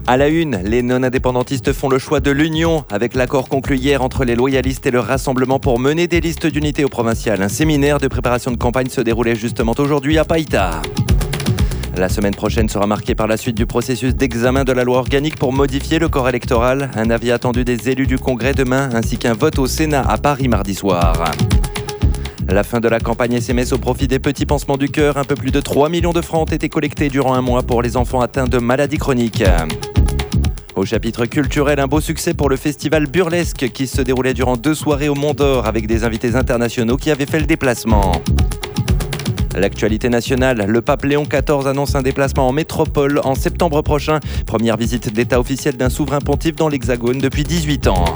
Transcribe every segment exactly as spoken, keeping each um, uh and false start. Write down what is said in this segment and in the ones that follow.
À la une, les non-indépendantistes font le choix de l'union avec l'accord conclu hier entre les loyalistes et le Rassemblement pour mener des listes d'unité au provincial. Un séminaire de préparation de campagne se déroulait justement aujourd'hui à Païta. La semaine prochaine sera marquée par la suite du processus d'examen de la loi organique pour modifier le corps électoral. Un avis attendu des élus du Congrès demain ainsi qu'un vote au Sénat à Paris mardi soir. La fin de la campagne S M S au profit des petits pansements du cœur. Un peu plus de trois millions de francs ont été collectés durant un mois pour les enfants atteints de maladies chroniques. Au chapitre culturel, un beau succès pour le festival Burlesque qui se déroulait durant deux soirées au Mont d'Or avec des invités internationaux qui avaient fait le déplacement. L'actualité nationale, le pape Léon quatorze annonce un déplacement en métropole en septembre prochain. Première visite d'État officielle d'un souverain pontife dans l'Hexagone depuis dix-huit ans.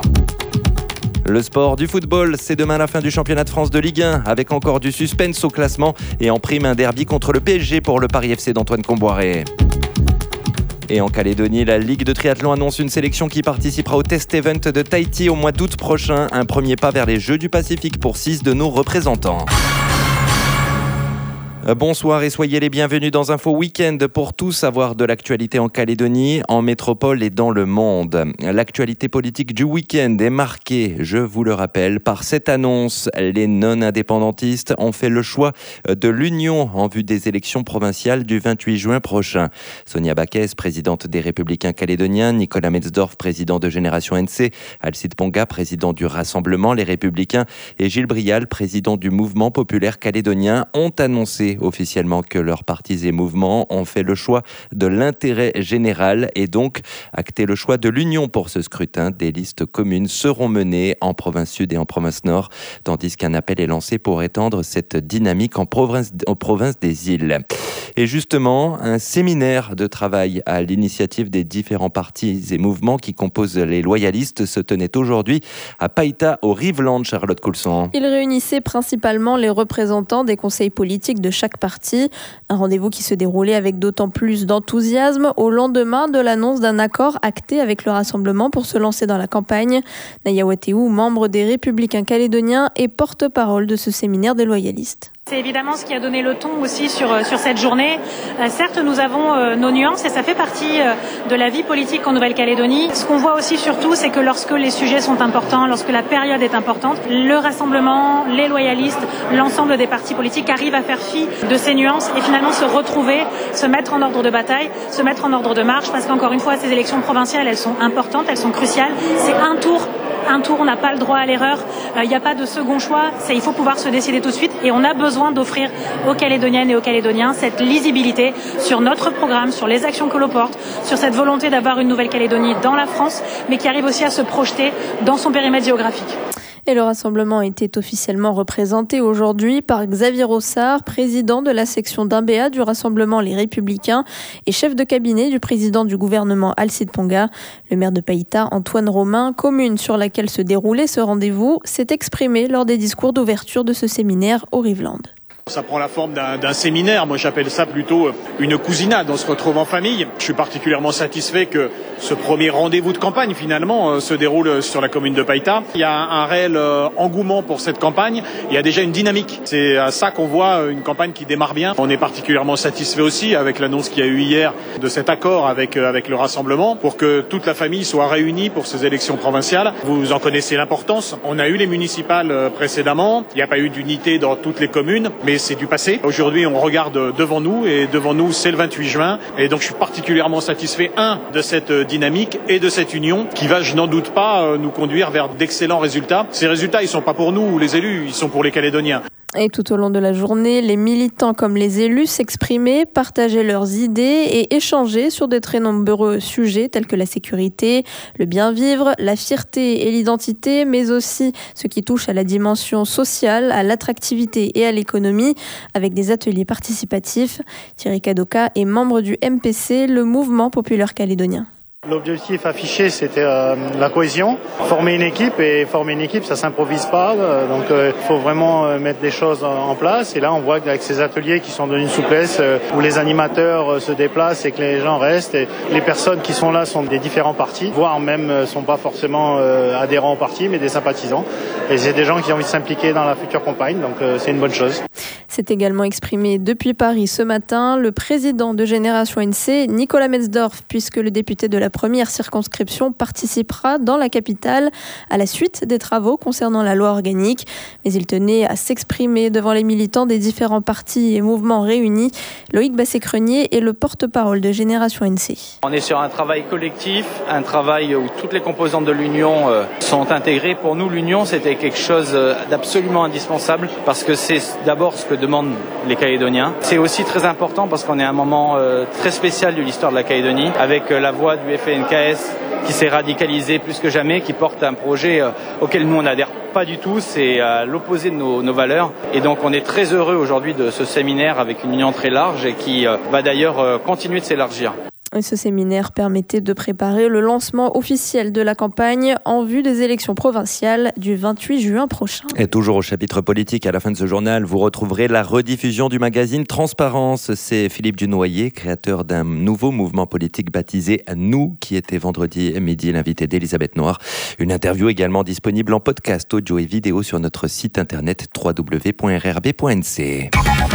Le sport du football, c'est demain la fin du championnat de France de Ligue un avec encore du suspense au classement et en prime un derby contre le P S G pour le Paris F C d'Antoine Comboiré. Et en Calédonie, la Ligue de triathlon annonce une sélection qui participera au test event de Tahiti au mois d'août prochain. Un premier pas vers les Jeux du Pacifique pour six de nos représentants. Bonsoir et soyez les bienvenus dans Info Week-end pour tout savoir de l'actualité en Calédonie, en métropole et dans le monde. L'actualité politique du week-end est marquée, je vous le rappelle, par cette annonce. Les non-indépendantistes ont fait le choix de l'union en vue des élections provinciales du vingt-huit juin prochain. Sonia Backès, présidente des Républicains calédoniens, Nicolas Metzdorf, président de Génération N C, Alcide Ponga, président du Rassemblement Les Républicains et Gilles Brial, président du Mouvement populaire calédonien, ont annoncé officiellement que leurs partis et mouvements ont fait le choix de l'intérêt général et donc acté le choix de l'union pour ce scrutin. Des listes communes seront menées en province sud et en province nord, tandis qu'un appel est lancé pour étendre cette dynamique en province, en province des îles. Et justement, un séminaire de travail à l'initiative des différents partis et mouvements qui composent les loyalistes se tenait aujourd'hui à Païta, au Riveland, Charlotte Coulson. Il réunissait principalement les représentants des conseils politiques de chaque parti. Un rendez-vous qui se déroulait avec d'autant plus d'enthousiasme au lendemain de l'annonce d'un accord acté avec le Rassemblement pour se lancer dans la campagne. Naya Wateou, membre des Républicains calédoniens et porte-parole de ce séminaire des loyalistes. C'est évidemment ce qui a donné le ton aussi sur, sur cette journée. Euh, certes, nous avons euh, nos nuances et ça fait partie euh, de la vie politique en Nouvelle-Calédonie. Ce qu'on voit aussi surtout, c'est que lorsque les sujets sont importants, lorsque la période est importante, le Rassemblement, les loyalistes, l'ensemble des partis politiques arrivent à faire fi de ces nuances et finalement se retrouver, se mettre en ordre de bataille, se mettre en ordre de marche, parce qu'encore une fois, ces élections provinciales, elles sont importantes, elles sont cruciales. C'est un tour. Un tour, on n'a pas le droit à l'erreur, il euh, n'y a pas de second choix, c'est, il faut pouvoir se décider tout de suite et on a besoin d'offrir aux Calédoniennes et aux Calédoniens cette lisibilité sur notre programme, sur les actions que l'on porte, sur cette volonté d'avoir une Nouvelle-Calédonie dans la France, mais qui arrive aussi à se projeter dans son périmètre géographique. Et le Rassemblement était officiellement représenté aujourd'hui par Xavier Rossard, président de la section d'Imbéa du Rassemblement Les Républicains et chef de cabinet du président du gouvernement Alcide Ponga. Le maire de Païta, Antoine Romain, commune sur laquelle se déroulait ce rendez-vous, s'est exprimé lors des discours d'ouverture de ce séminaire au Riveland. Ça prend la forme d'un, d'un séminaire, moi j'appelle ça plutôt une cousinade, on se retrouve en famille. Je suis particulièrement satisfait que ce premier rendez-vous de campagne finalement euh, se déroule sur la commune de Païta. Il y a un, un réel euh, engouement pour cette campagne, il y a déjà une dynamique. C'est à ça qu'on voit une campagne qui démarre bien. On est particulièrement satisfait aussi avec l'annonce qu'il y a eu hier de cet accord avec, euh, avec le Rassemblement pour que toute la famille soit réunie pour ces élections provinciales. Vous en connaissez l'importance. On a eu les municipales euh, précédemment, il n'y a pas eu d'unité dans toutes les communes, mais c'est du passé. Aujourd'hui, on regarde devant nous et devant nous, c'est le vingt-huit juin. Et donc, je suis particulièrement satisfait, un, de cette dynamique et de cette union qui va, je n'en doute pas, nous conduire vers d'excellents résultats. Ces résultats, ils sont pas pour nous, les élus, ils sont pour les Calédoniens. Et tout au long de la journée, les militants comme les élus s'exprimaient, partageaient leurs idées et échangeaient sur de très nombreux sujets tels que la sécurité, le bien-vivre, la fierté et l'identité, mais aussi ce qui touche à la dimension sociale, à l'attractivité et à l'économie, avec des ateliers participatifs. Thierry Kadoka est membre du M P C, le Mouvement populaire calédonien. L'objectif affiché, c'était euh, la cohésion, former une équipe, et former une équipe, ça s'improvise pas, euh, donc il euh, faut vraiment euh, mettre des choses en, en place. Et là, on voit qu'avec ces ateliers qui sont d'une souplesse, euh, où les animateurs euh, se déplacent et que les gens restent, et les personnes qui sont là sont des différents partis, voire même euh, sont pas forcément euh, adhérents au parti, mais des sympathisants. Et c'est des gens qui ont envie de s'impliquer dans la future campagne, donc euh, c'est une bonne chose. s'est également exprimé depuis Paris ce matin le président de Génération N C, Nicolas Metzdorf, puisque le député de la première circonscription participera dans la capitale à la suite des travaux concernant la loi organique. Mais il tenait à s'exprimer devant les militants des différents partis et mouvements réunis. Loïc Bassé-Crenier est le porte-parole de Génération N C. On est sur un travail collectif, un travail où toutes les composantes de l'Union sont intégrées. Pour nous, l'Union, c'était quelque chose d'absolument indispensable parce que c'est d'abord ce que demandent les Calédoniens. C'est aussi très important parce qu'on est à un moment très spécial de l'histoire de la Calédonie avec la voix du F N K S qui s'est radicalisée plus que jamais, qui porte un projet auquel nous on n'adhère pas du tout, c'est à l'opposé de nos, nos valeurs. Et donc on est très heureux aujourd'hui de ce séminaire avec une union très large et qui va d'ailleurs continuer de s'élargir. Et ce séminaire permettait de préparer le lancement officiel de la campagne en vue des élections provinciales du vingt-huit juin prochain. Et toujours au chapitre politique, à la fin de ce journal, vous retrouverez la rediffusion du magazine Transparence. C'est Philippe Dunoyer, créateur d'un nouveau mouvement politique baptisé Nous, qui était vendredi midi l'invité d'Elisabeth Noir. Une interview également disponible en podcast, audio et vidéo sur notre site internet w w w point r r b point n c.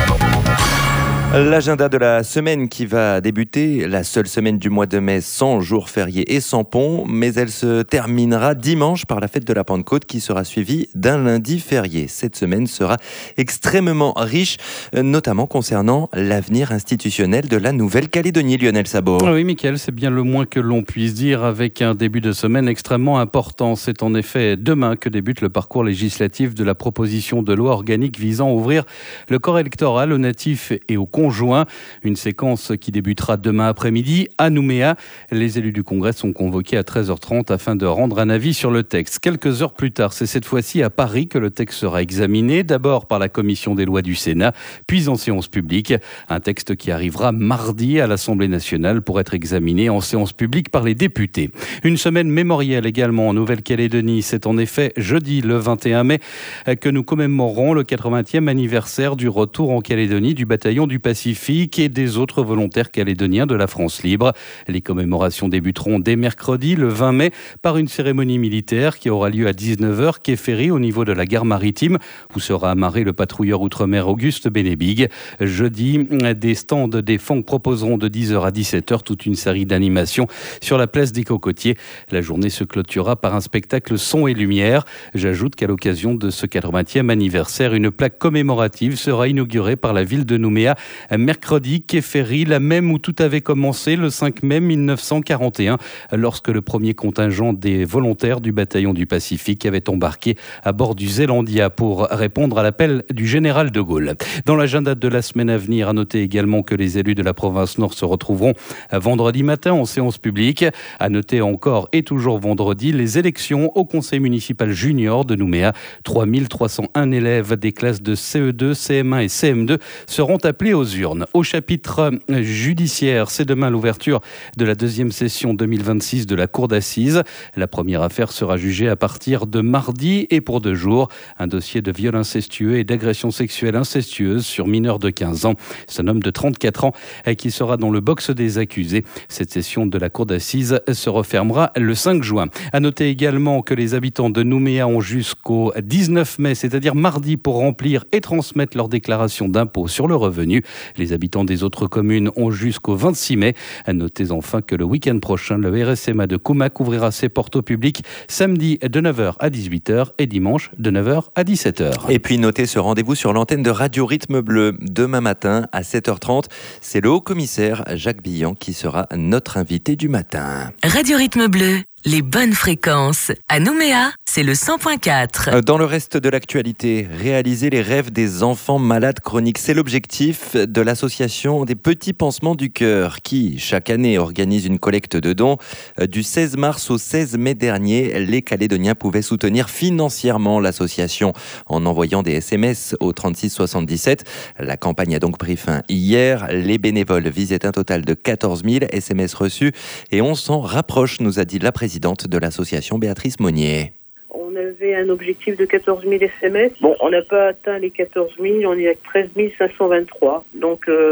L'agenda de la semaine qui va débuter, la seule semaine du mois de mai sans jour férié et sans pont, mais elle se terminera dimanche par la fête de la Pentecôte qui sera suivie d'un lundi férié. Cette semaine sera extrêmement riche, notamment concernant l'avenir institutionnel de la Nouvelle-Calédonie. Lionel Sabot. Oui, Mickaël, c'est bien le moins que l'on puisse dire avec un début de semaine extrêmement important. C'est en effet demain que débute le parcours législatif de la proposition de loi organique visant à ouvrir le corps électoral aux natifs et aux conjoint. Une séquence qui débutera demain après-midi à Nouméa. Les élus du Congrès sont convoqués à treize heures trente afin de rendre un avis sur le texte. Quelques heures plus tard, c'est cette fois-ci à Paris que le texte sera examiné, d'abord par la commission des lois du Sénat, puis en séance publique. Un texte qui arrivera mardi à l'Assemblée nationale pour être examiné en séance publique par les députés. Une semaine mémorielle également en Nouvelle-Calédonie. C'est en effet jeudi le vingt et un mai que nous commémorons le quatre-vingtième anniversaire du retour en Calédonie du bataillon du Pacifique et des autres volontaires calédoniens de la France libre. Les commémorations débuteront dès mercredi, le vingt mai, par une cérémonie militaire qui aura lieu à dix-neuf heures, quai Ferry, au niveau de la gare maritime, où sera amarré le patrouilleur outre-mer Auguste Bénébig. Jeudi, des stands des F O N C proposeront de dix heures à dix-sept heures toute une série d'animations sur la place des Cocotiers. La journée se clôturera par un spectacle son et lumière. J'ajoute qu'à l'occasion de ce quatre-vingtième anniversaire, une plaque commémorative sera inaugurée par la ville de Nouméa mercredi, quai Ferry, la même où tout avait commencé le cinq mai mille neuf cent quarante et un, lorsque le premier contingent des volontaires du bataillon du Pacifique avait embarqué à bord du Zélandia pour répondre à l'appel du général de Gaulle. Dans l'agenda de la semaine à venir, à noter également que les élus de la province Nord se retrouveront vendredi matin en séance publique. À noter encore et toujours vendredi, les élections au conseil municipal junior de Nouméa. trois mille trois cent un élèves des classes de C E deux, C M un et C M deux seront appelés aux urnes. Au chapitre judiciaire, c'est demain l'ouverture de la deuxième session deux mille vingt-six de la Cour d'assises. La première affaire sera jugée à partir de mardi et pour deux jours. Un dossier de viol incestueux et d'agression sexuelle incestueuse sur mineur de quinze ans. C'est un homme de trente-quatre ans qui sera dans le box des accusés. Cette session de la Cour d'assises se refermera le cinq juin. À noter également que les habitants de Nouméa ont jusqu'au dix-neuf mai, c'est-à-dire mardi, pour remplir et transmettre leur déclaration d'impôt sur le revenu. Les habitants des autres communes ont jusqu'au vingt-six mai. Notez enfin que le week-end prochain, le R S M A de Koumak ouvrira ses portes au public samedi de neuf heures à dix-huit heures et dimanche de neuf heures à dix-sept heures. Et puis notez ce rendez-vous sur l'antenne de Radio Rythme Bleu demain matin à sept heures trente. C'est le haut-commissaire Jacques Billan qui sera notre invité du matin. Radio Rythme Bleu. Les bonnes fréquences. À Nouméa, c'est le cent point quatre. Dans le reste de l'actualité, réaliser les rêves des enfants malades chroniques. C'est l'objectif de l'association des Petits Pansements du Cœur qui, chaque année, organise une collecte de dons. Du seize mars au seize mai dernier, les Calédoniens pouvaient soutenir financièrement l'association en envoyant des S M S au trente-six soixante-dix-sept. La campagne a donc pris fin hier. Les bénévoles visaient un total de quatorze mille S M S reçus et on s'en rapproche, nous a dit la présidente de l'association, Béatrice Monnier. On avait un objectif de quatorze mille S M S. Bon, on n'a pas atteint les quatorze mille, on est à treize mille cinq cent vingt-trois. Donc, euh,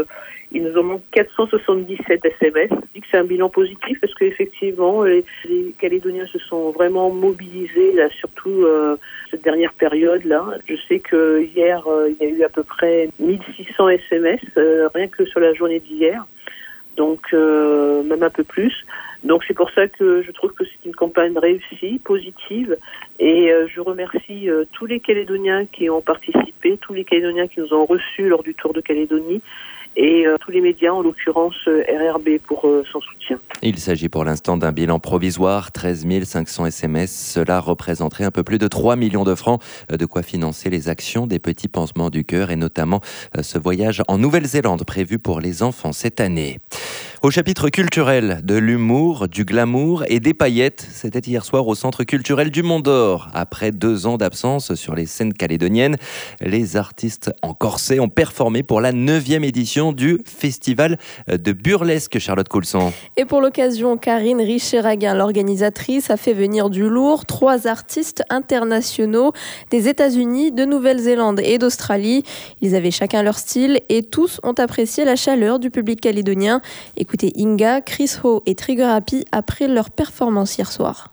Il nous en manque quatre cent soixante-dix-sept S M S. Je dis que c'est un bilan positif parce qu'effectivement, les, les Calédoniens se sont vraiment mobilisés, là, surtout euh, cette dernière période-là. Je sais que hier, euh, il y a eu à peu près mille six cents S M S, euh, rien que sur la journée d'hier. Donc, euh, même un peu plus. Donc, c'est pour ça que je trouve que c'est une campagne réussie, positive. Et euh, je remercie euh, tous les Calédoniens qui ont participé, tous les Calédoniens qui nous ont reçus lors du Tour de Calédonie. Et euh, tous les médias, en l'occurrence euh, R R B, pour euh, son soutien. Il s'agit pour l'instant d'un bilan provisoire, treize mille cinq cents S M S. Cela représenterait un peu plus de trois millions de francs, de quoi financer les actions des petits pansements du cœur et notamment ce voyage en Nouvelle-Zélande prévu pour les enfants cette année. Au chapitre culturel, de l'humour, du glamour et des paillettes, c'était hier soir au Centre culturel du Mont d'Or. Après deux ans d'absence sur les scènes calédoniennes, les artistes en corset ont performé pour la neuvième édition du Festival de Burlesque, Charlotte Coulson. Et pour l'occasion, Karine Richer-Raguin, l'organisatrice, a fait venir du lourd, trois artistes internationaux des États-Unis, de Nouvelle-Zélande et d'Australie. Ils avaient chacun leur style et tous ont apprécié la chaleur du public calédonien. Écoutez Inga, Chris Ho et Trigger Happy après leur performance hier soir.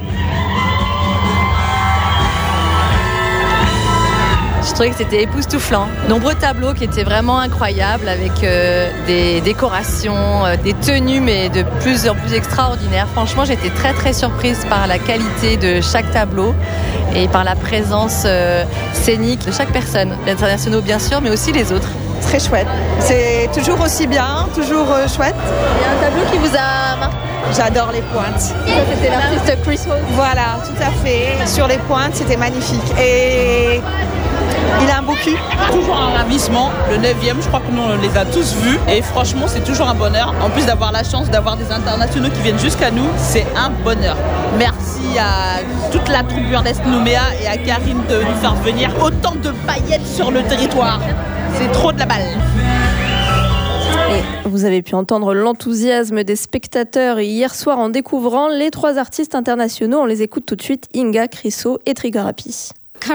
Je trouvais que c'était époustouflant. Nombreux tableaux qui étaient vraiment incroyables avec euh, des décorations, euh, des tenues mais de plus en plus extraordinaires. Franchement, j'étais très très surprise par la qualité de chaque tableau et par la présence euh, scénique de chaque personne. Les internationaux bien sûr, mais aussi les autres. Très chouette. C'est toujours aussi bien, toujours euh, chouette. Il y a un tableau qui vous a marqué ? J'adore les pointes. Ça, c'était l'artiste Chris Ho. Voilà, tout à fait. Sur les pointes, c'était magnifique. Et il a un beau cul. Toujours un ravissement. Le neuvième, je crois que nous on les a tous vus. Et franchement, c'est toujours un bonheur. En plus d'avoir la chance d'avoir des internationaux qui viennent jusqu'à nous, c'est un bonheur. Merci à toute la troupe burlesque Nouméa et à Karine de nous faire venir autant de paillettes sur le territoire. C'est trop de la balle. Et vous avez pu entendre l'enthousiasme des spectateurs hier soir en découvrant les trois artistes internationaux. On les écoute tout de suite, Inga, Chris Ho et Trigger Happy.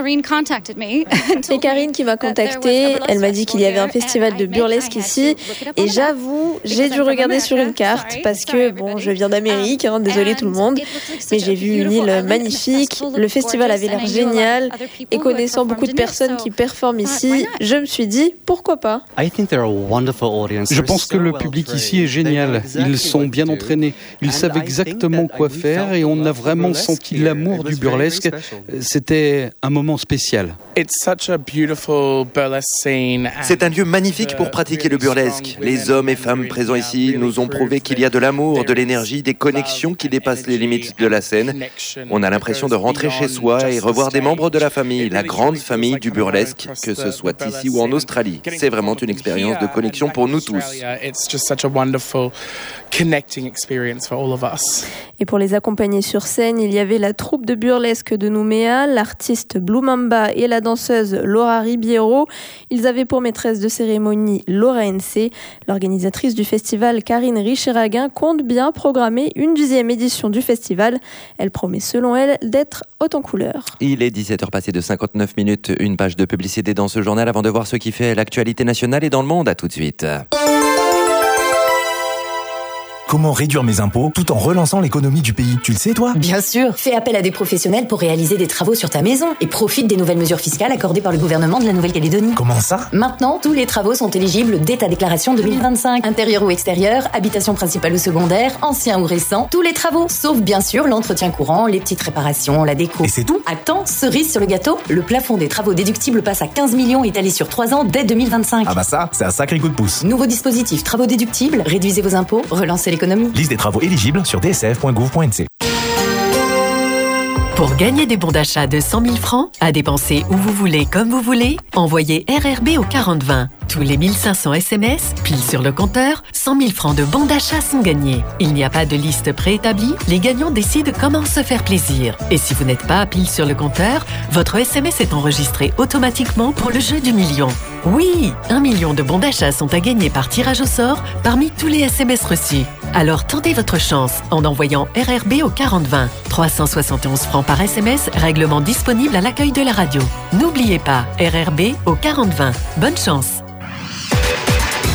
Et Karine qui m'a contactée, elle m'a dit qu'il y avait un festival de burlesque ici et j'avoue, j'ai dû regarder sur une carte parce que bon, je viens d'Amérique, hein, désolé tout le monde, mais j'ai vu une île magnifique, le festival avait l'air génial et connaissant beaucoup de personnes qui performent ici, je me suis dit pourquoi pas. Je pense que le public ici est génial, ils sont bien entraînés, ils savent exactement quoi faire et on a vraiment senti l'amour du burlesque, c'était un moment spécial. C'est un lieu magnifique pour pratiquer le burlesque. Les hommes et femmes présents ici nous ont prouvé qu'il y a de l'amour, de l'énergie, des connexions qui dépassent les limites de la scène. On a l'impression de rentrer chez soi et revoir des membres de la famille, la grande famille du burlesque, que ce soit ici ou en Australie. C'est vraiment une expérience de connexion pour nous tous. Et pour les accompagner sur scène, il y avait la troupe de burlesque de Nouméa, l'artiste Blue Mamba et la danseuse Laura Ribiero. Ils avaient pour maîtresse de cérémonie Laura N C. L'organisatrice du festival, Karine Richer-Raguin, compte bien programmer une dixième édition du festival. Elle promet selon elle d'être haute en couleur. Il est dix-sept heures passées de cinquante-neuf minutes. Une page de publicité dans ce journal avant de voir ce qui fait l'actualité nationale et dans le monde. À tout de suite. Comment réduire mes impôts tout en relançant l'économie du pays? Tu le sais, toi? Bien sûr. Fais appel à des professionnels pour réaliser des travaux sur ta maison et profite des nouvelles mesures fiscales accordées par le gouvernement de la Nouvelle-Calédonie. Comment ça? Maintenant, tous les travaux sont éligibles dès ta déclaration deux mille vingt-cinq. Intérieur ou extérieur, habitation principale ou secondaire, ancien ou récent, tous les travaux, sauf bien sûr l'entretien courant, les petites réparations, la déco. Et c'est tout? Attends, cerise sur le gâteau, le plafond des travaux déductibles passe à quinze millions étalés sur trois ans dès deux mille vingt-cinq. Ah bah ça, c'est un sacré coup de pouce. Nouveau dispositif, travaux déductibles, réduisez vos impôts, relancez l'économie. Liste des travaux éligibles sur d s f point gouv point n c. Pour gagner des bons d'achat de cent mille francs, à dépenser où vous voulez, comme vous voulez, envoyez R R B au quarante vingt. Tous les mille cinq cents S M S, pile sur le compteur, cent mille francs de bons d'achat sont gagnés. Il n'y a pas de liste préétablie, les gagnants décident comment se faire plaisir. Et si vous n'êtes pas pile sur le compteur, votre S M S est enregistré automatiquement pour le jeu du million. Oui, un million de bons d'achat sont à gagner par tirage au sort parmi tous les S M S reçus. Alors tentez votre chance en envoyant R R B au quarante vingt. trois cent soixante et onze francs par S M S, règlement disponible à l'accueil de la radio. N'oubliez pas, R R B au quarante vingt. Bonne chance!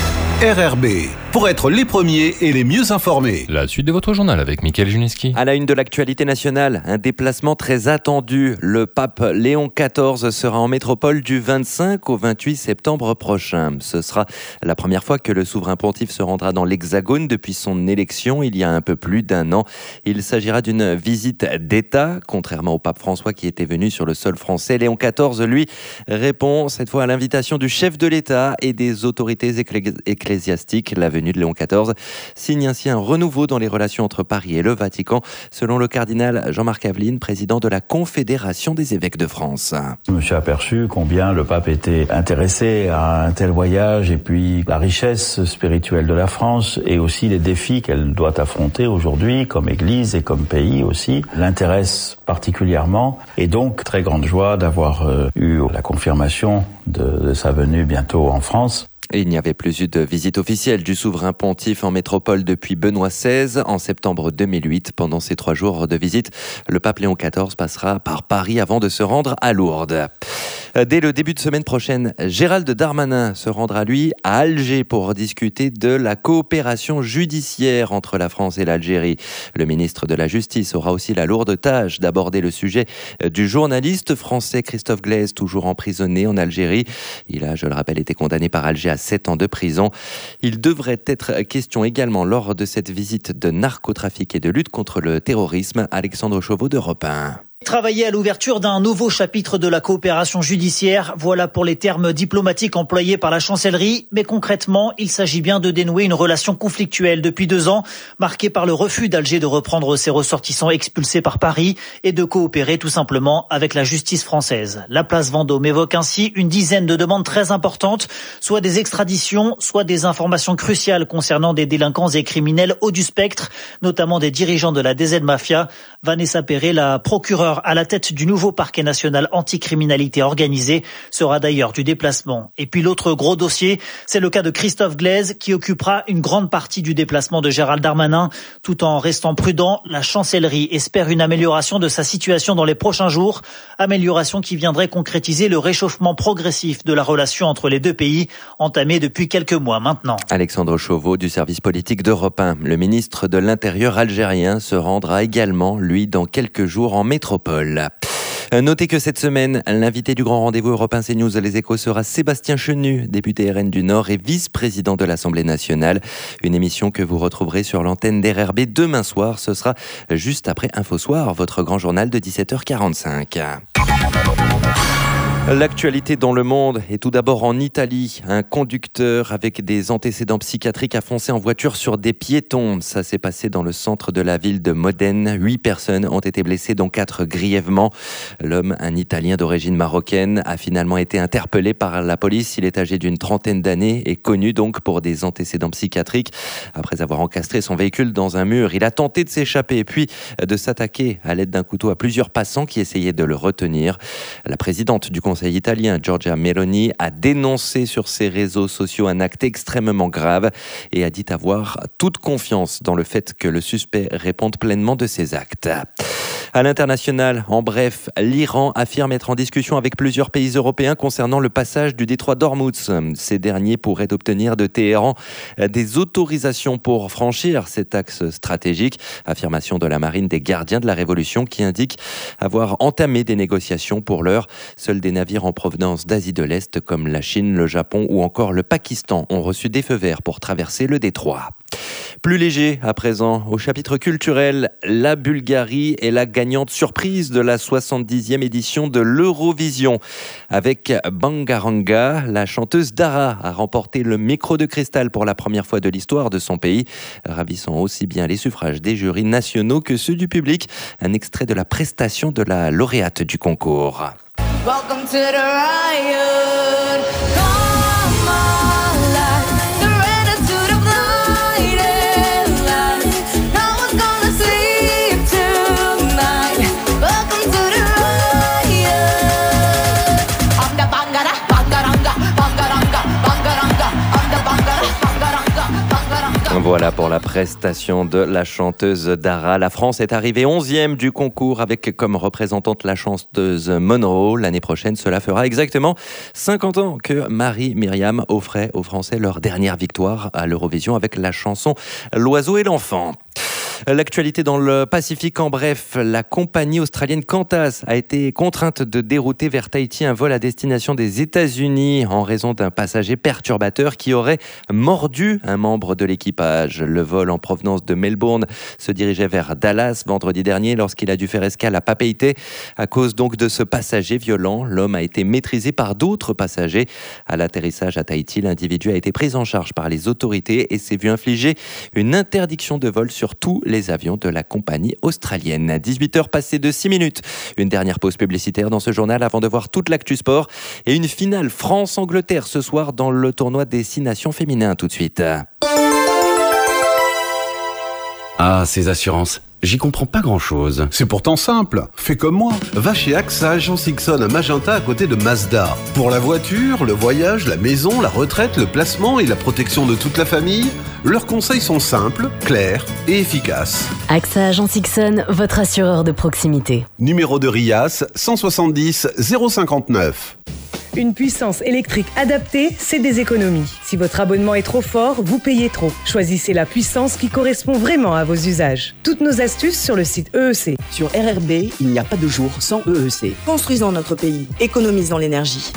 R R B, pour être les premiers et les mieux informés. La suite de votre journal avec Mickaël Juniski. À la une de l'actualité nationale, un déplacement très attendu. Le pape Léon quatorze sera en métropole du vingt-cinq au vingt-huit septembre prochain. Ce sera la première fois que le souverain pontife se rendra dans l'Hexagone depuis son élection il y a un peu plus d'un an. Il s'agira d'une visite d'État, contrairement au pape François qui était venu sur le sol français. Léon quatorze, lui, répond cette fois à l'invitation du chef de l'État et des autorités ecclésiastiques. ecclésiastique. La venue de Léon quatorze signe ainsi un renouveau dans les relations entre Paris et le Vatican, selon le cardinal Jean-Marc Aveline, président de la Confédération des évêques de France. Je me suis aperçu combien le pape était intéressé à un tel voyage et puis la richesse spirituelle de la France et aussi les défis qu'elle doit affronter aujourd'hui comme Église et comme pays aussi l'intéressent particulièrement et donc très grande joie d'avoir euh, eu la confirmation de, de sa venue bientôt en France. Et il n'y avait plus eu de visite officielle du souverain pontife en métropole depuis Benoît seize. En septembre deux mille huit, pendant ces trois jours de visite, le pape Léon quatorze passera par Paris avant de se rendre à Lourdes. Dès le début de semaine prochaine, Gérald Darmanin se rendra, lui, à Alger pour discuter de la coopération judiciaire entre la France et l'Algérie. Le ministre de la Justice aura aussi la lourde tâche d'aborder le sujet du journaliste français Christophe Glaise, toujours emprisonné en Algérie. Il a, je le rappelle, été condamné par Alger à sept ans de prison. Il devrait être question également lors de cette visite de narcotrafic et de lutte contre le terrorisme. Alexandre Chauveau d'Europe un. Travailler à l'ouverture d'un nouveau chapitre de la coopération judiciaire, voilà pour les termes diplomatiques employés par la chancellerie, mais concrètement, il s'agit bien de dénouer une relation conflictuelle depuis deux ans, marquée par le refus d'Alger de reprendre ses ressortissants expulsés par Paris et de coopérer tout simplement avec la justice française. La place Vendôme évoque ainsi une dizaine de demandes très importantes, soit des extraditions, soit des informations cruciales concernant des délinquants et criminels hauts du spectre, notamment des dirigeants de la D Z Mafia. Vanessa Perret, la procureure à la tête du nouveau parquet national anticriminalité organisée, sera d'ailleurs du déplacement. Et puis l'autre gros dossier, c'est le cas de Christophe Glaise qui occupera une grande partie du déplacement de Gérald Darmanin. Tout en restant prudent, la chancellerie espère une amélioration de sa situation dans les prochains jours. Amélioration qui viendrait concrétiser le réchauffement progressif de la relation entre les deux pays, entamé depuis quelques mois maintenant. Alexandre Chauveau du service politique d'Europe un. Le ministre de l'Intérieur algérien se rendra également, lui, dans quelques jours en métropole. Notez que cette semaine, l'invité du grand rendez-vous Europe un CNews Les Échos sera Sébastien Chenu, député R N du Nord et vice-président de l'Assemblée nationale. Une émission que vous retrouverez sur l'antenne d'R R B demain soir. Ce sera juste après Info Soir, votre grand journal de dix-sept heures quarante-cinq. L'actualité dans le monde est tout d'abord en Italie. Un conducteur avec des antécédents psychiatriques a foncé en voiture sur des piétons. Ça s'est passé dans le centre de la ville de Modène. Huit personnes ont été blessées, dont quatre grièvement. L'homme, un Italien d'origine marocaine, a finalement été interpellé par la police. Il est âgé d'une trentaine d'années et connu donc pour des antécédents psychiatriques. Après avoir encastré son véhicule dans un mur, il a tenté de s'échapper puis de s'attaquer à l'aide d'un couteau à plusieurs passants qui essayaient de le retenir. La présidente du conseil italien, Giorgia Meloni, a dénoncé sur ses réseaux sociaux un acte extrêmement grave et a dit avoir toute confiance dans le fait que le suspect réponde pleinement de ses actes. À l'international, en bref, l'Iran affirme être en discussion avec plusieurs pays européens concernant le passage du détroit d'Ormuz. Ces derniers pourraient obtenir de Téhéran des autorisations pour franchir cet axe stratégique. Affirmation de la marine des gardiens de la Révolution qui indique avoir entamé des négociations. Pour l'heure. Seuls des navires en provenance d'Asie de l'Est comme la Chine, le Japon ou encore le Pakistan ont reçu des feux verts pour traverser le détroit. Plus léger à présent, au chapitre culturel, la Bulgarie est la gagnante surprise de la soixante-dixième édition de l'Eurovision. Avec Bangaranga, la chanteuse Dara a remporté le micro de cristal pour la première fois de l'histoire de son pays, ravissant aussi bien les suffrages des jurys nationaux que ceux du public. Un extrait de la prestation de la lauréate du concours. Welcome to the riot. Come on, light, surrender to the blinding lights. No one's gonna sleep tonight. Welcome to the riot. I'm the bangara, bangaranga, bangaranga, bangaranga. I'm the bangara, bangaranga, bangaranga. Voilà pour la prestation de la chanteuse Dara. La France est arrivée onzième du concours avec comme représentante la chanteuse Monroe. L'année prochaine, cela fera exactement cinquante ans que Marie-Myriam offrait aux Français leur dernière victoire à l'Eurovision avec la chanson L'oiseau et l'enfant. L'actualité dans le Pacifique en bref, la compagnie australienne Qantas a été contrainte de dérouter vers Tahiti un vol à destination des États-Unis en raison d'un passager perturbateur qui aurait mordu un membre de l'équipage. Le vol en provenance de Melbourne se dirigeait vers Dallas vendredi dernier lorsqu'il a dû faire escale à Papeete. À cause donc de ce passager violent, l'homme a été maîtrisé par d'autres passagers. À l'atterrissage à Tahiti, l'individu a été pris en charge par les autorités et s'est vu infliger une interdiction de vol sur tous les avions de la compagnie australienne. dix-huit heures passées de six minutes. Une dernière pause publicitaire dans ce journal avant de voir toute l'actu sport et une finale France-Angleterre ce soir dans le tournoi des six nations féminins. Tout de suite. Ah, ces assurances. J'y comprends pas grand-chose. C'est pourtant simple. Fais comme moi. Va chez AXA Agence Ixon à Magenta à côté de Mazda. Pour la voiture, le voyage, la maison, la retraite, le placement et la protection de toute la famille, leurs conseils sont simples, clairs et efficaces. AXA Agence Ixon, votre assureur de proximité. Numéro de RIAS cent soixante-dix zéro cinquante-neuf. Une puissance électrique adaptée, c'est des économies. Si votre abonnement est trop fort, vous payez trop. Choisissez la puissance qui correspond vraiment à vos usages. Toutes nos astuces sur le site E E C. Sur R R B, il n'y a pas de jour sans E E C. Construisons notre pays, économisons l'énergie.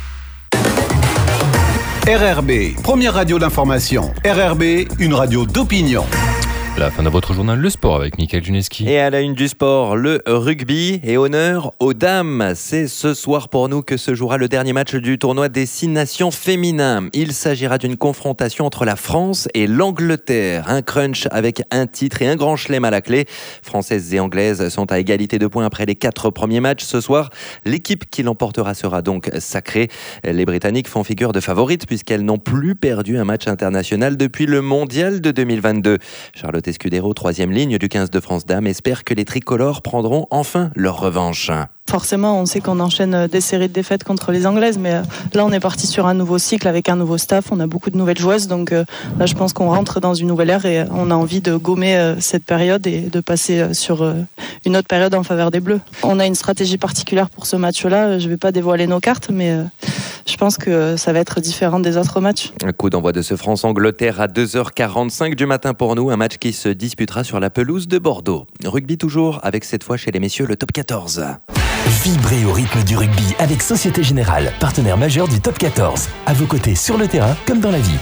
R R B, première radio d'information. R R B, une radio d'opinion. La fin de votre journal, le sport avec Mickaël Juneski. Et à la une du sport, le rugby et honneur aux dames. C'est ce soir pour nous que se jouera le dernier match du tournoi des six nations féminins. Il s'agira d'une confrontation entre la France et l'Angleterre. Un crunch avec un titre et un grand chelem à la clé. Françaises et anglaises sont à égalité de points après les quatre premiers matchs. Ce soir, l'équipe qui l'emportera sera donc sacrée. Les Britanniques font figure de favorites puisqu'elles n'ont plus perdu un match international depuis le mondial de deux mille vingt-deux. Charlotte Escudero, troisième ligne du quinze de France Dames, espère que les tricolores prendront enfin leur revanche. Forcément, on sait qu'on enchaîne des séries de défaites contre les Anglaises, mais là, on est parti sur un nouveau cycle avec un nouveau staff. On a beaucoup de nouvelles joueuses, donc là, je pense qu'on rentre dans une nouvelle ère et on a envie de gommer cette période et de passer sur une autre période en faveur des Bleus. On a une stratégie particulière pour ce match-là. Je ne vais pas dévoiler nos cartes, mais je pense que ça va être différent des autres matchs. Un coup d'envoi de ce France-Angleterre à deux heures quarante-cinq du matin pour nous. Un match qui se disputera sur la pelouse de Bordeaux. Rugby toujours, avec cette fois chez les messieurs le top quatorze. Vibrez au rythme du rugby avec Société Générale, partenaire majeur du top quatorze. À vos côtés sur le terrain comme dans la vie.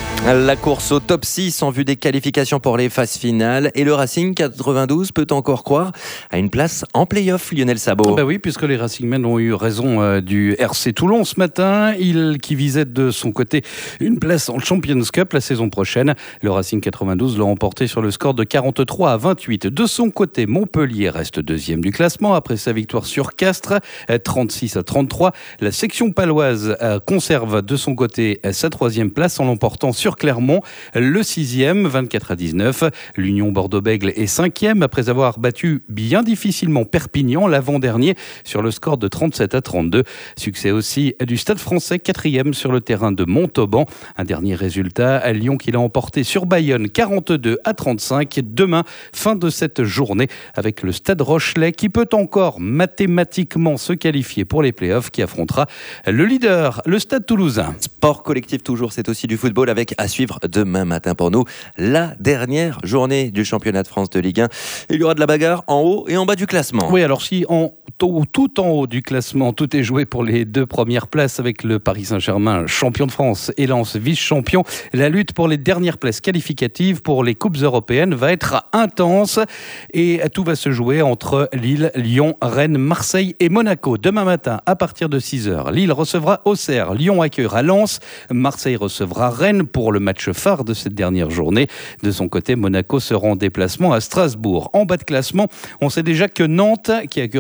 La course au top six en vue des qualifications pour les phases finales. Et le Racing quatre-vingt-douze peut encore croire à une place en play-off, Lionel Sabot. Bah oui, puisque les Racingmen ont eu raison euh, du R C Toulon ce matin. Il qui visait de son côté une place en Champions Cup la saison prochaine. Le Racing quatre-vingt-douze l'a emporté sur le score de quarante-trois à vingt-huit. De son côté, Montpellier reste deuxième du classement après sa victoire sur Castres, trente-six à trente-trois. La section paloise euh, conserve de son côté sa troisième place en l'emportant sur Clermont, le sixième, vingt-quatre à dix-neuf. L'Union Bordeaux-Bègles est cinquième après avoir battu bien difficilement Perpignan, l'avant-dernier, sur le score de trente-sept à trente-deux. Succès aussi du Stade français, quatrième sur le terrain de Montauban. Un dernier résultat à Lyon qui l'a emporté sur Bayonne, quarante-deux à trente-cinq. Demain, fin de cette journée avec le Stade Rochelais qui peut encore mathématiquement se qualifier pour les playoffs, qui affrontera le leader, le Stade Toulousain. Sport collectif toujours, c'est aussi du football avec à suivre demain matin pour nous la dernière journée du championnat de France de Ligue un. Il y aura de la bagarre en haut et en bas du classement. Oui, alors si en, tout en haut du classement, tout est joué pour les deux premières places avec le Paris Saint-Germain champion de France et Lens vice-champion, la lutte pour les dernières places qualificatives pour les coupes européennes va être intense et tout va se jouer entre Lille, Lyon, Rennes, Marseille et Monaco. Demain matin à partir de six heures, Lille recevra Auxerre, Lyon accueillera Lens, Marseille recevra Rennes pour le match phare de cette dernière journée. De son côté, Monaco sera en déplacement à Strasbourg. En bas de classement, on sait déjà que Nantes, qui accueillera Toulouse,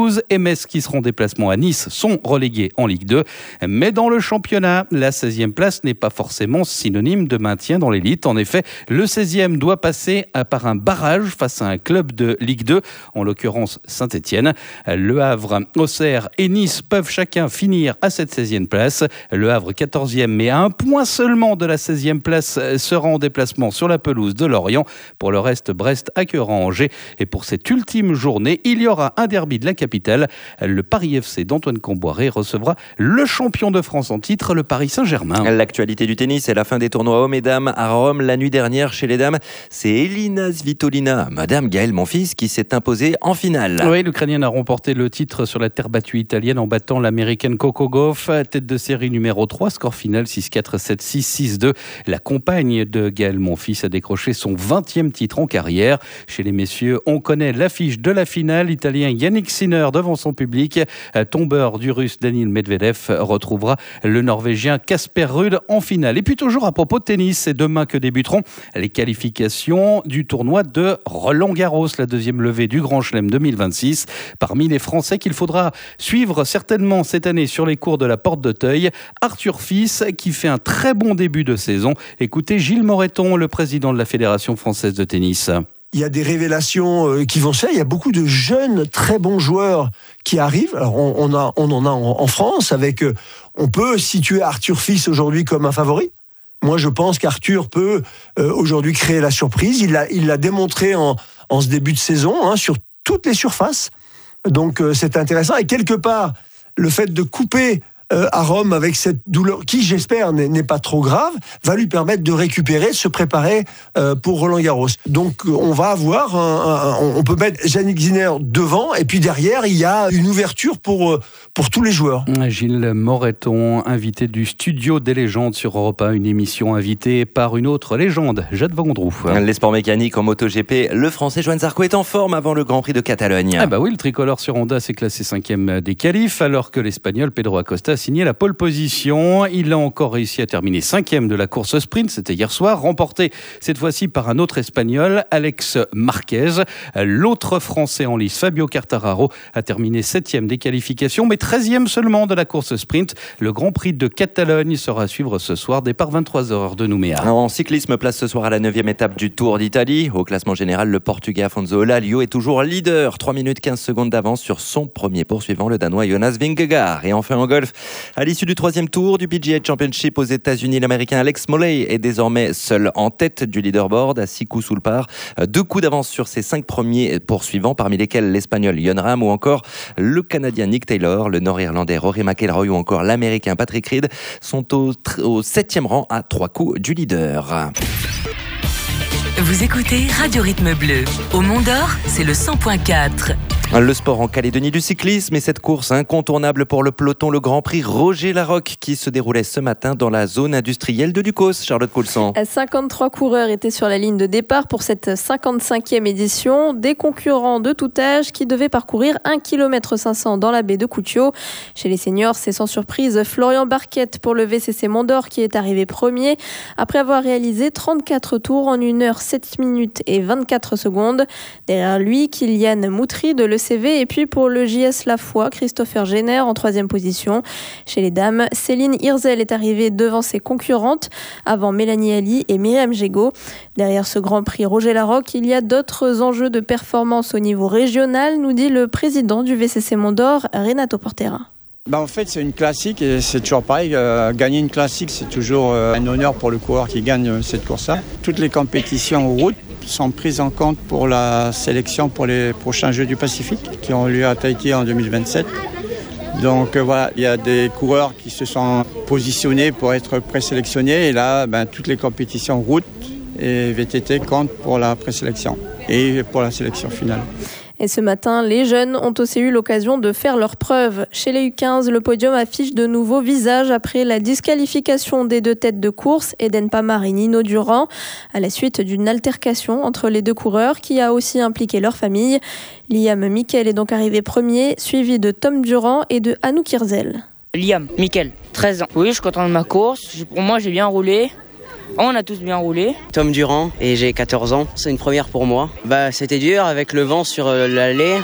Toulouse et Metz qui seront en déplacement à Nice sont relégués en Ligue deux. Mais dans le championnat, la seizième place n'est pas forcément synonyme de maintien dans l'élite. En effet, le seizième doit passer par un barrage face à un club de Ligue deux, en l'occurrence Saint-Étienne. Le Havre, Auxerre et Nice peuvent chacun finir à cette seizième place. Le Havre, quatorzième, mais à un point seulement de la seizième place, sera en déplacement sur la pelouse de Lorient. Pour le reste, Brest accueillera Angers. Et pour cette ultime journée, il y aura un derby de la capitale. Le Paris F C d'Antoine Comboiré recevra le champion de France en titre, le Paris Saint-Germain. L'actualité du tennis, c'est la fin des tournois hommes et dames à Rome. La nuit dernière, chez les dames, c'est Elina Svitolina, Madame Gaël Monfils, qui s'est imposée en finale. Oui, l'Ukrainienne a remporté le titre sur la terre battue italienne en battant l'Américaine Coco Gauff, tête de série numéro trois, score final six quatre, sept six, six deux. La compagne de Gaël Monfils a décroché son vingtième titre en carrière. Chez les messieurs, on connaît l'affiche de la finale. L'Italien Yannick Sinner devant son public. Tombeur du Russe Daniil Medvedev retrouvera le Norvégien Casper Ruud en finale. Et puis toujours à propos de tennis, c'est demain que débuteront les qualifications du tournoi de Roland-Garros, la deuxième levée du Grand Chelem deux mille vingt-six. Parmi les Français qu'il faudra suivre certainement cette année sur les cours de la Porte d'Auteuil, Arthur Fils qui fait un très bon début de saison. Écoutez Gilles Moreton, le président de la Fédération française de tennis. Il y a des révélations qui vont se faire. Il y a beaucoup de jeunes, très bons joueurs qui arrivent. Alors, on, on, a, on en a en, en France avec, on peut situer Arthur Fils aujourd'hui comme un favori. Moi, je pense qu'Arthur peut euh, aujourd'hui créer la surprise. Il l'a, il l'a démontré en, en ce début de saison, hein, sur toutes les surfaces. Donc, euh, c'est intéressant. Et quelque part, le fait de couper euh, à Rome avec cette douleur, qui j'espère n'est, n'est pas trop grave, va lui permettre de récupérer, de se préparer euh, pour Roland-Garros. Donc, on va avoir, un, un, on peut mettre Jannik Sinner devant, et puis derrière, il y a une ouverture pour, pour tous les joueurs. Gilles Moreton, invité du Studio des légendes sur Europe un, une émission invitée par une autre légende, Jade Vendroux. Les sports mécaniques en MotoGP, le Français Joan Zarco est en forme avant le Grand Prix de Catalogne. Ah bah oui, le tricolore sur Honda s'est classé cinquième des qualifs, alors que l'Espagnol Pedro Acosta a signé la pole position. Il a encore réussi à terminer cinquième de la course sprint, c'était hier soir, remporté cette fois-ci par un autre Espagnol, Alex Marquez. L'autre Français en lice, Fabio Quartararo, a terminé septième des qualifications, mais treizième seulement de la course sprint. Le Grand Prix de Catalogne sera à suivre ce soir, départ vingt-trois heures de Nouméa. En cyclisme, place ce soir à la neuvième étape du Tour d'Italie. Au classement général, le Portugais Afonso Olalio est toujours leader. trois minutes quinze secondes d'avance sur son premier poursuivant, le Danois Jonas Vingegaard. Et enfin en golf, à l'issue du troisième tour du P G A Championship aux États-Unis, l'Américain Alex Molley est désormais seul en tête du leaderboard, à six coups sous le par. Deux coups d'avance sur ses cinq premiers poursuivants, parmi lesquels l'Espagnol Jon Rahm ou encore le Canadien Nick Taylor, le Nord-Irlandais Rory McIlroy ou encore l'Américain Patrick Reed sont au, au septième rang à trois coups du leader. Vous écoutez Radio Rythme Bleu. Au Mont d'Or, c'est le cent point quatre. Le sport en Calédonie du cyclisme et cette course incontournable pour le peloton, le Grand Prix Roger Larocque qui se déroulait ce matin dans la zone industrielle de Ducos. Charlotte Coulson. cinquante-trois coureurs étaient sur la ligne de départ pour cette cinquante-cinquième édition. Des concurrents de tout âge qui devaient parcourir un kilomètre cinq cents dans la baie de Coutio. Chez les seniors, c'est sans surprise Florian Barquette pour le V C C Mont d'Or qui est arrivé premier après avoir réalisé trente-quatre tours en une heure sept minutes et vingt-quatre secondes. Derrière lui, Kylian Moutry de l'E C V et puis pour le J S La Foi, Christopher Jenner en troisième position. Chez les dames, Céline Hirzel est arrivée devant ses concurrentes avant Mélanie Ali et Myriam Gégaud. Derrière ce Grand Prix Roger Larocque, il y a d'autres enjeux de performance au niveau régional, nous dit le président du V C C Mont d'Or, Renato Portera. Bah en fait, c'est une classique et c'est toujours pareil. Euh, gagner une classique, c'est toujours euh, un honneur pour le coureur qui gagne euh, cette course-là. Toutes les compétitions en route sont prises en compte pour la sélection pour les prochains Jeux du Pacifique qui ont lieu à Tahiti en deux mille vingt-sept. Donc euh, voilà, il y a des coureurs qui se sont positionnés pour être présélectionnés et là, ben, toutes les compétitions route et V T T comptent pour la présélection et pour la sélection finale. Et ce matin, les jeunes ont aussi eu l'occasion de faire leurs preuves. Chez les U quinze, le podium affiche de nouveaux visages après la disqualification des deux têtes de course, Eden Pamar et Nino Durand, à la suite d'une altercation entre les deux coureurs qui a aussi impliqué leur famille. Liam Mikel est donc arrivé premier, suivi de Tom Durand et de Anouk Hirzel. Liam Mikel, treize ans. Oui, je suis content de ma course. Pour moi, j'ai bien roulé. On a tous bien roulé. Tom Durand et j'ai quatorze ans, c'est une première pour moi. Bah, c'était dur avec le vent sur l'allée.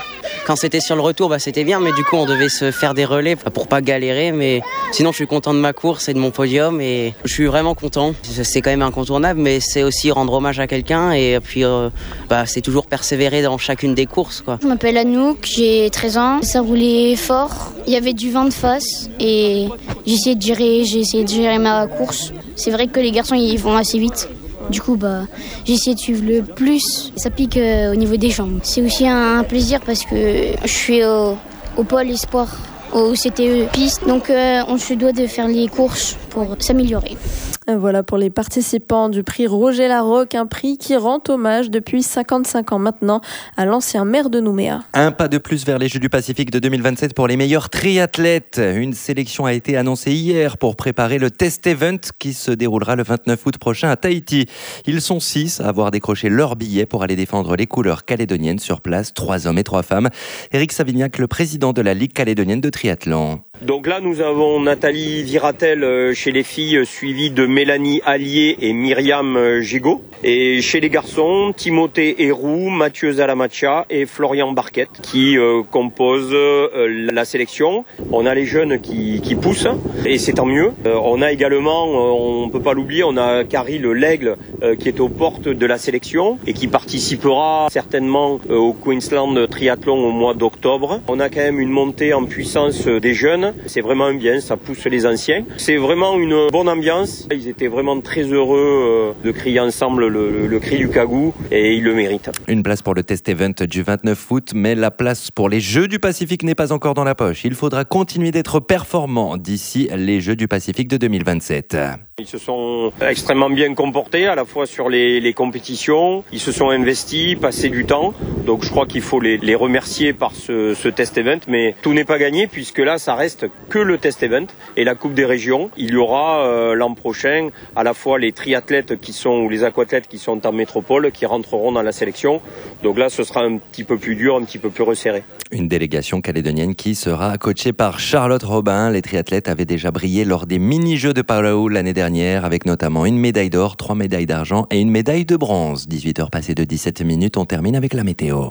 Quand c'était sur le retour, bah, c'était bien, mais du coup, on devait se faire des relais pour pas galérer. Mais sinon, je suis content de ma course et de mon podium et je suis vraiment content. C'est quand même incontournable, mais c'est aussi rendre hommage à quelqu'un et puis euh, bah, c'est toujours persévérer dans chacune des courses, quoi. Je m'appelle Anouk, j'ai treize ans. Ça roulait fort, il y avait du vent de face et j'ai essayé de gérer, j'ai essayé de gérer ma course. C'est vrai que les garçons, ils vont assez vite. Du coup, bah, j'ai essayé de suivre le plus. Ça pique euh, au niveau des jambes. C'est aussi un, un plaisir parce que je suis au, au pôle espoir, au C T E piste. Donc, euh, on se doit de faire les courses pour s'améliorer. Voilà pour les participants du prix Roger Larocque, un prix qui rend hommage depuis cinquante-cinq ans maintenant à l'ancien maire de Nouméa. Un pas de plus vers les Jeux du Pacifique de deux mille vingt-sept pour les meilleurs triathlètes. Une sélection a été annoncée hier pour préparer le Test Event qui se déroulera le vingt-neuf août prochain à Tahiti. Ils sont six à avoir décroché leur billet pour aller défendre les couleurs calédoniennes sur place, trois hommes et trois femmes. Éric Savignac, le président de la Ligue calédonienne de triathlon. Donc là, nous avons Nathalie Viratel chez les filles, suivie de Mélanie Allier et Myriam Gigot. Et chez les garçons, Timothée Héroux, Mathieu Zalamaccia et Florian Barquette qui euh, composent euh, la sélection. On a les jeunes qui, qui poussent et c'est tant mieux. Euh, on a également, euh, on ne peut pas l'oublier, on a Carrie le L'Aigle euh, qui est aux portes de la sélection et qui participera certainement euh, au Queensland Triathlon au mois d'octobre. On a quand même une montée en puissance des jeunes. C'est vraiment un bien, ça pousse les anciens. C'est vraiment une bonne ambiance. Ils étaient vraiment très heureux euh, de crier ensemble le, le, le cri du Kagou et ils le méritent. Une place pour le Test Event du vingt-neuf août, mais la place pour les Jeux du Pacifique n'est pas encore dans la poche. Il faudra continuer d'être performant d'ici les Jeux du Pacifique de deux mille vingt-sept. Ils se sont extrêmement bien comportés à la fois sur les, les compétitions. Ils se sont investis, passé du temps. Donc je crois qu'il faut les, les remercier par ce, ce Test Event. Mais tout n'est pas gagné puisque là, ça reste que le Test Event et la Coupe des Régions. Il y aura euh, l'an prochain à la fois les triathlètes qui sont ou les aquathlètes qui sont en métropole qui rentreront dans la sélection. Donc là, ce sera un petit peu plus dur, un petit peu plus resserré. Une délégation calédonienne qui sera coachée par Charlotte Robin. Les triathlètes avaient déjà brillé lors des mini-jeux de Palau l'année dernière, avec notamment une médaille d'or, trois médailles d'argent et une médaille de bronze. dix-huit heures passées de dix-sept minutes, on termine avec la météo.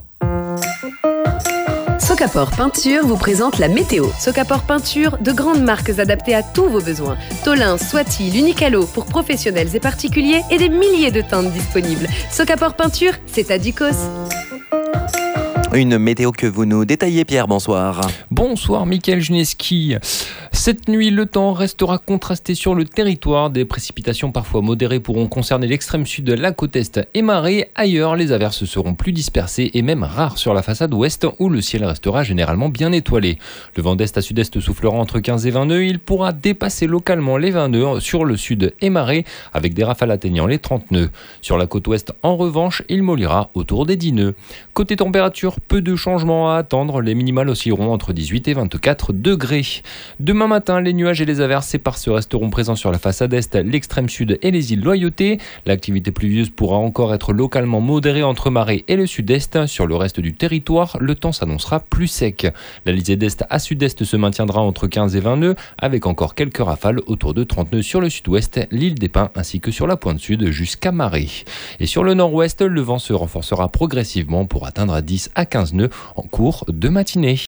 Socapor Peinture vous présente la météo. Socapor Peinture, de grandes marques adaptées à tous vos besoins. Tolin, Swati, L'Unicalo pour professionnels et particuliers et des milliers de teintes disponibles. Socapor Peinture, c'est à Ducos. Une météo que vous nous détaillez, Pierre, bonsoir. Bonsoir, Mickaël Juneski. Cette nuit, le temps restera contrasté sur le territoire. Des précipitations parfois modérées pourront concerner l'extrême sud de la côte est et Marais. Ailleurs, les averses seront plus dispersées et même rares sur la façade ouest où le ciel restera généralement bien étoilé. Le vent d'est à sud-est soufflera entre quinze et vingt nœuds. Il pourra dépasser localement les vingt nœuds sur le sud et Marais avec des rafales atteignant les trente nœuds. Sur la côte ouest, en revanche, il mollira autour des dix nœuds. Côté température, peu de changements à attendre. Les minimales oscilleront entre dix-huit et vingt-quatre degrés. Demain matin, les nuages et les averses éparses resteront présents sur la façade est, l'extrême sud et les îles Loyauté. L'activité pluvieuse pourra encore être localement modérée entre Marais et le sud-est. Sur le reste du territoire, le temps s'annoncera plus sec. La lisée d'est à sud-est se maintiendra entre quinze et vingt nœuds, avec encore quelques rafales autour de trente nœuds sur le sud-ouest, l'île des Pins ainsi que sur la pointe sud jusqu'à Marais. Et sur le nord-ouest, le vent se renforcera progressivement pour atteindre dix à quinze nœuds en cours de matinée.